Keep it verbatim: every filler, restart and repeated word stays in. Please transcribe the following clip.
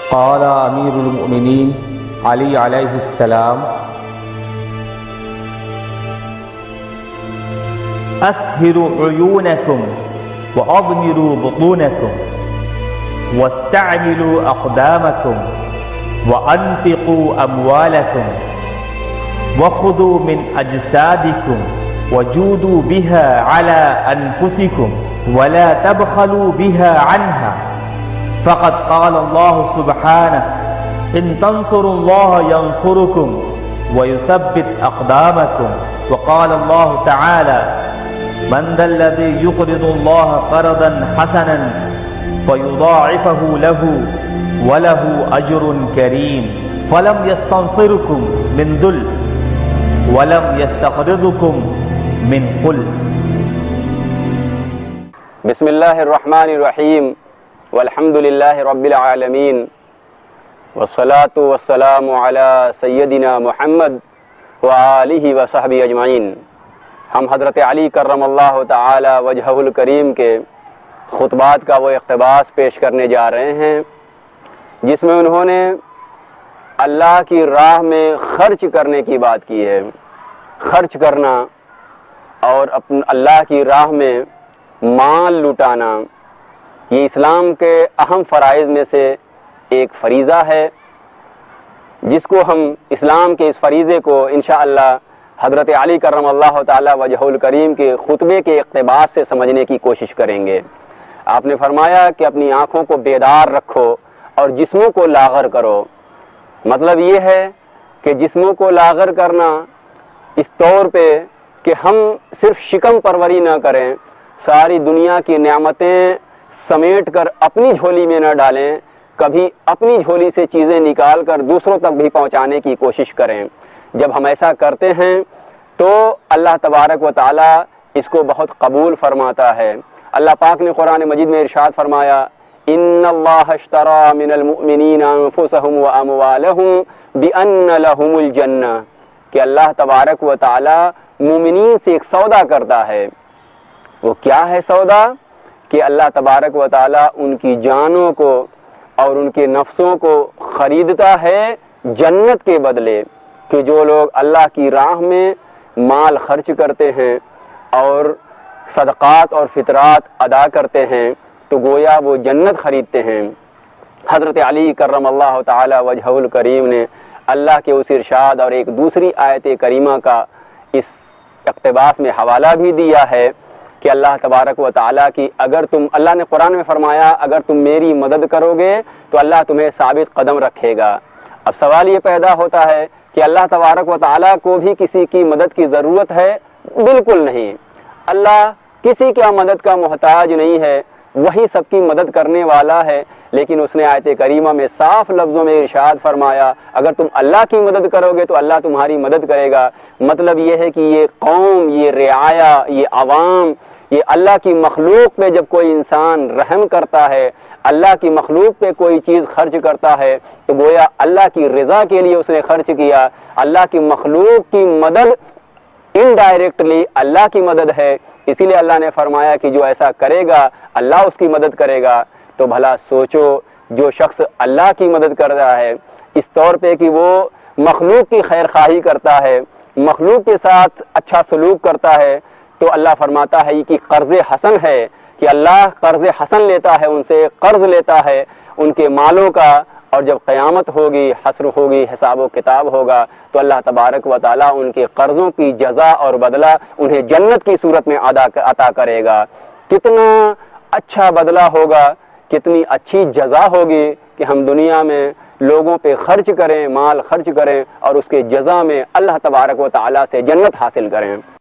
قال امیر المؤمنین علی علیہ السلام: اسهروا عیونکم واضمروا بطونکم واستعملوا اقدامکم وانفقوا اموالکم وخذوا من اجسادکم وجودوا بها على انفسکم ولا تبخلوا بها عنها فقد قال الله سبحانه: ان تنصروا الله ينصركم ويثبت اقدامكم. وقال الله تعالى: من ذا الذي يقرض الله قرضا حسنا فيضاعفه له وله اجر كريم. فلم يستنصركم من ذل ولم يستقرضكم من قل. بسم اللہ الرحمن الرحیم والحمد للہ رب العالمین والصلاة والسلام علی سیدنا محمد وآلہ وصحبہ اجمعین. ہم حضرت علی کرم اللہ تعالی وجہہ الکریم کے خطبات کا وہ اقتباس پیش کرنے جا رہے ہیں جس میں انہوں نے اللہ کی راہ میں خرچ کرنے کی بات کی ہے. خرچ کرنا اور اپن اللہ کی راہ میں مال لٹانا یہ اسلام کے اہم فرائض میں سے ایک فریضہ ہے، جس کو ہم اسلام کے اس فریضے کو انشاءاللہ حضرت علی کرم اللہ تعالی وجہ الکریم کے خطبے کے اقتباس سے سمجھنے کی کوشش کریں گے. آپ نے فرمایا کہ اپنی آنکھوں کو بیدار رکھو اور جسموں کو لاغر کرو. مطلب یہ ہے کہ جسموں کو لاغر کرنا اس طور پہ کہ ہم صرف شکم پروری نہ کریں، ساری دنیا کی نعمتیں سمیٹ کر اپنی جھولی میں نہ ڈالیں، کبھی اپنی جھولی سے چیزیں نکال کر دوسروں تک بھی پہنچانے کی کوشش کریں. جب ہم ایسا کرتے ہیں تو اللہ تبارک و تعالی اس کو بہت قبول فرماتا ہے. اللہ پاک نے قرآن مجید میں ارشاد فرمایا: ان اللہ اشترى من المؤمنین انفسهم واموالهم بان لهم الجنہ، کہ اللہ تبارک و تعالی مومنین سے ایک سودا کرتا ہے. وہ کیا ہے سودا؟ کہ اللہ تبارک و تعالی ان کی جانوں کو اور ان کے نفسوں کو خریدتا ہے جنت کے بدلے. کہ جو لوگ اللہ کی راہ میں مال خرچ کرتے ہیں اور صدقات اور فطرات ادا کرتے ہیں تو گویا وہ جنت خریدتے ہیں. حضرت علی کرم اللہ تعالی وجہ الکریم نے اللہ کے اس ارشاد اور ایک دوسری آیت کریمہ کا اس اقتباس میں حوالہ بھی دیا ہے کہ اللہ تبارک و تعالیٰ کی اگر تم اللہ نے قرآن میں فرمایا اگر تم میری مدد کرو گے تو اللہ تمہیں ثابت قدم رکھے گا. اب سوال یہ پیدا ہوتا ہے کہ اللہ تبارک و تعالیٰ کو بھی کسی کی مدد کی ضرورت ہے؟ بالکل نہیں. اللہ کسی کا مدد کا محتاج نہیں ہے، وہی سب کی مدد کرنے والا ہے. لیکن اس نے آیت کریمہ میں صاف لفظوں میں ارشاد فرمایا اگر تم اللہ کی مدد کرو گے تو اللہ تمہاری مدد کرے گا. مطلب یہ ہے کہ یہ قوم، یہ رعایا، یہ عوام، یہ اللہ کی مخلوق پہ جب کوئی انسان رحم کرتا ہے، اللہ کی مخلوق پہ کوئی چیز خرچ کرتا ہے تو گویا اللہ کی رضا کے لیے اس نے خرچ کیا. اللہ کی مخلوق کی مدد انڈائریکٹلی اللہ کی مدد ہے. اسی لیے اللہ نے فرمایا کہ جو ایسا کرے گا اللہ اس کی مدد کرے گا. تو بھلا سوچو جو شخص اللہ کی مدد کر رہا ہے اس طور پہ کہ وہ مخلوق کی خیر خواہی کرتا ہے، مخلوق کے ساتھ اچھا سلوک کرتا ہے، تو اللہ فرماتا ہے کہ قرض حسن ہے، کہ اللہ قرض حسن لیتا ہے، ان سے قرض لیتا ہے ان کے مالوں کا، اور جب قیامت ہوگی، حشر ہوگی، حساب و کتاب ہوگا تو اللہ تبارک و تعالیٰ ان کے قرضوں کی جزا اور بدلہ انہیں جنت کی صورت میں عطا کرے گا. کتنا اچھا بدلہ ہوگا، کتنی اچھی جزا ہوگی کہ ہم دنیا میں لوگوں پہ خرچ کریں، مال خرچ کریں اور اس کے جزا میں اللہ تبارک و تعالیٰ سے جنت حاصل کریں.